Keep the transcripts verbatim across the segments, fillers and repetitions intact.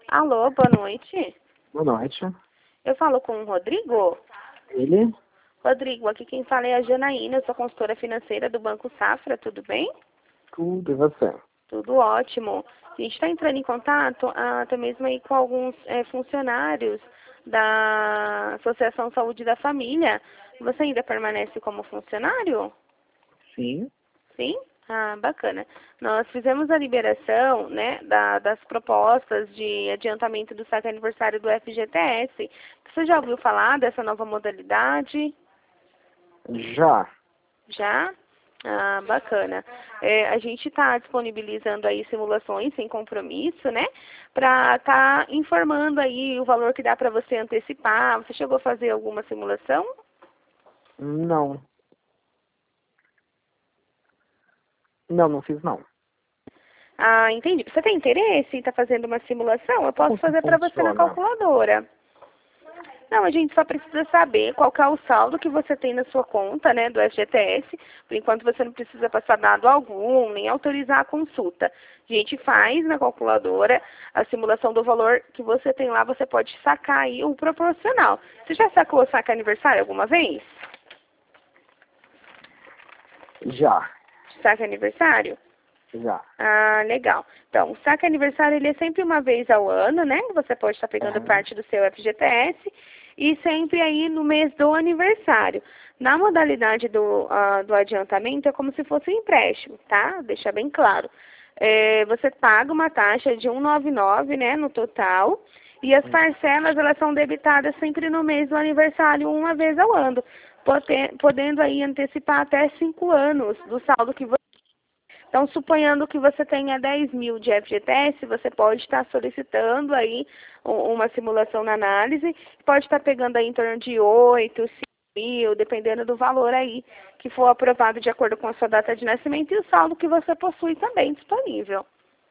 Alô, boa noite. Boa noite. Eu falo com o Rodrigo. Ele? Rodrigo, aqui quem fala é a Janaína, eu sou consultora financeira do Banco Safra, tudo bem? Tudo, e você? Tudo ótimo. A gente está entrando em contato ah, até mesmo aí com alguns eh, funcionários da Associação Saúde da Família. Você ainda permanece como funcionário? Sim. Sim? Ah, bacana. Nós fizemos a liberação, né, da, das propostas de adiantamento do saque aniversário do F G T S. Você já ouviu falar dessa nova modalidade? Já. Já? Ah, bacana. É, a gente está disponibilizando aí simulações sem compromisso, né? Para estar tá informando aí o valor que dá para você antecipar. Você chegou a fazer alguma simulação? Não. Não, não fiz não. Ah, entendi. Você tem interesse em estar tá fazendo uma simulação? Eu posso Como que fazer para você na funciona? calculadora. Não, a gente só precisa saber qual que é o saldo que você tem na sua conta, né, do F G T S. Por enquanto você não precisa passar dado algum, nem autorizar a consulta. A gente faz na calculadora a simulação do valor que você tem lá, você pode sacar aí o proporcional. Você já sacou o saque aniversário alguma vez? Já. Saque aniversário? Já. Ah, legal. Então, o saque aniversário ele é sempre uma vez ao ano, né? Você pode estar pegando Uhum. parte do seu F G T S e sempre aí no mês do aniversário. Na modalidade do, uh, do adiantamento é como se fosse um empréstimo, tá? Deixa bem claro. É, você paga uma taxa de cento e noventa e nove, né, no total, e as parcelas elas são debitadas sempre no mês do aniversário, uma vez ao ano, podendo aí antecipar até cinco anos do saldo que você. Então, suponhando que você tenha dez mil de F G T S, você pode estar solicitando aí uma simulação na análise, pode estar pegando aí em torno de oito, cinco mil, dependendo do valor aí que for aprovado de acordo com a sua data de nascimento e o saldo que você possui também disponível.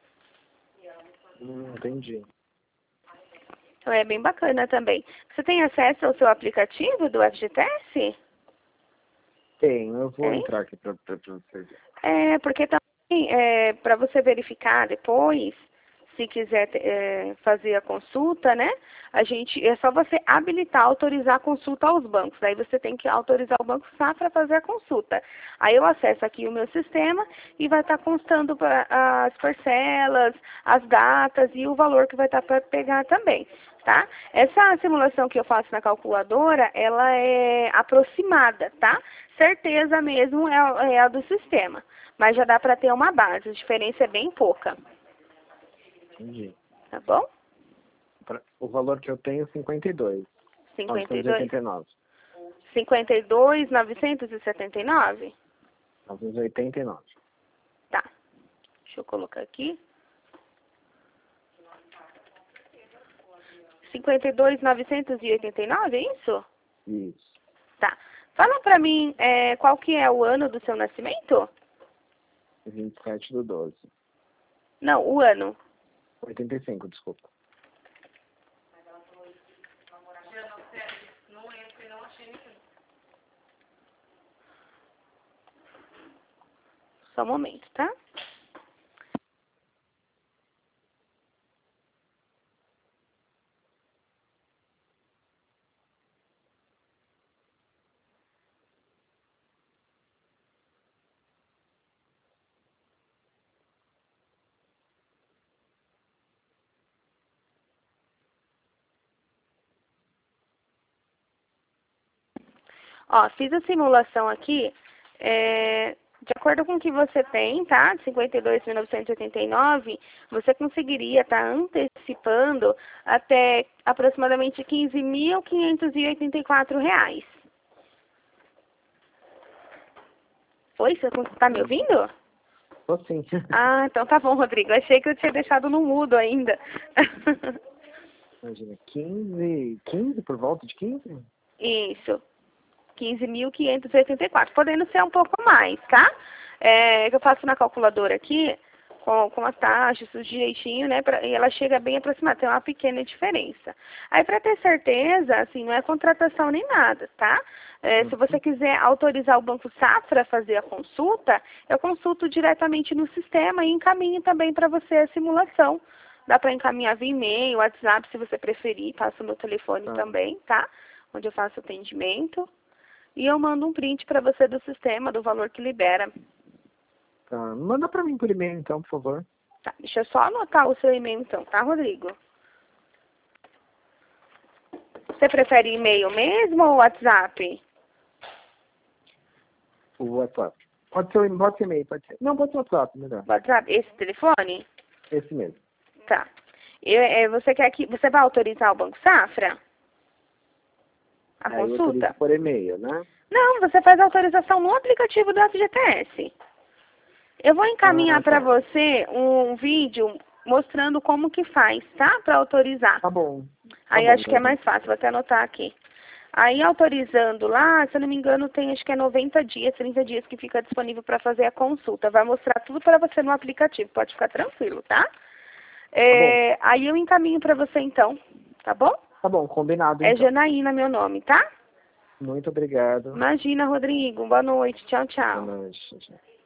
Hum, entendi. Então, é bem bacana também. Você tem acesso ao seu aplicativo do F G T S? Tenho, eu vou Tem? entrar aqui para você ver. É, porque também, é, para você verificar depois, se quiser é, fazer a consulta, né? A gente, é só você habilitar, autorizar a consulta aos bancos. Aí você tem que autorizar o Banco Safra a fazer a consulta. Aí eu acesso aqui o meu sistema e vai estar constando pra, as parcelas, as datas e o valor que vai estar para pegar também. Tá? Essa simulação que eu faço na calculadora, ela é aproximada, tá? Certeza mesmo é a, é a do sistema, mas já dá para ter uma base, a diferença é bem pouca. Entendi. Tá bom? Pra- O valor que eu tenho é cinquenta e dois. cinquenta e novecentos e dois, oitenta e nove. cinquenta e dois, novecentos e setenta e nove? novecentos e oitenta e nove. Tá. Deixa eu colocar aqui. cinquenta e dois, novecentos e oitenta e nove, é isso? Isso. Tá. Fala pra mim, é, qual que é o ano do seu nascimento? vinte e sete do doze. Não, o ano. oitenta e cinco, desculpa. Só um momento, tá? Ó, fiz a simulação aqui, é, de acordo com o que você tem, tá? De cinquenta e dois mil novecentos e oitenta e nove, você conseguiria estar antecipando até aproximadamente quinze mil quinhentos e oitenta e quatro reais. Oi, você está me ouvindo? Tô sim. Ah, então tá bom, Rodrigo. Achei que eu tinha deixado no mudo ainda. Imagina, quinze, quinze por volta de quinze? Isso. quinze mil quinhentos e oitenta e quatro, podendo ser um pouco mais, tá? É, que eu faço na calculadora aqui, com, com as taxas, tudo direitinho, né? Pra, e ela chega bem aproximada, tem uma pequena diferença. Aí, para ter certeza, assim, não é contratação nem nada, tá? É, se você quiser autorizar o Banco Safra a fazer a consulta, eu consulto diretamente no sistema e encaminho também para você a simulação Dá para encaminhar via e-mail, WhatsApp, se você preferir. Passo o meu telefone Tá. também, tá? Onde eu faço atendimento. E eu mando um print para você do sistema, do valor que libera. Tá. Manda pra mim por e-mail, então, por favor. Tá, deixa eu só anotar o seu e-mail então, tá, Rodrigo? Você prefere e-mail mesmo ou WhatsApp? O WhatsApp. Pode ser, o- pode ser e-mail, pode ser. Não, pode ser WhatsApp, melhor. WhatsApp? Esse telefone? Esse mesmo. Tá. Eu, é, você quer que você vai autorizar o Banco Safra? A Aí eu consulta? autorizo por e-mail, né? Não, você faz a autorização no aplicativo do F G T S. Eu vou encaminhar Ah, para tá. você um vídeo mostrando como que faz, tá? Para autorizar. Tá bom. Tá Aí bom, acho que é Gabi. mais fácil, vou até anotar aqui. Aí autorizando lá, se eu não me engano, tem acho que é noventa dias, trinta dias que fica disponível para fazer a consulta. Vai mostrar tudo para você no aplicativo, pode ficar tranquilo, tá? É, aí eu encaminho para você então, tá bom? Tá bom, combinado, É então. Janaína meu nome, tá? Muito obrigado. Imagina, Rodrigo. Boa noite. Tchau, Boa tchau. noite. Tchau.